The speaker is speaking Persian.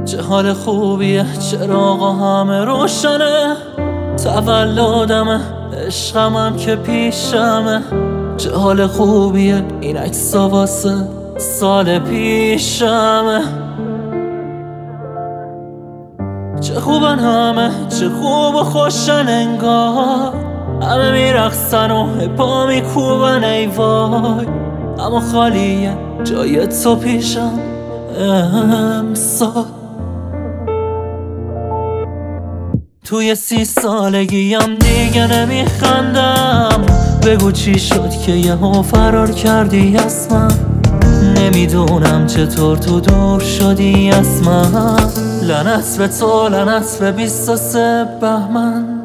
چه حال خوبیه، چراغا همه روشنه، تولدمه، عشقمم که پیشمه. چه حال خوبیه، این عکسا واسه سال پیشمه. چه خوبن همه، چه خوب و خوشن انگار، همه میرقصن و پا میکوبن ای وای. اما خالیه جای تو پیشم امسال. توی 30 سالگیم دیگه نمیخندم، بگو چی شد که یهو فرار کردی از من. نمیدونم چطور تو دور شدی از من. لعنت به تو، لعنت به 23 بهمن.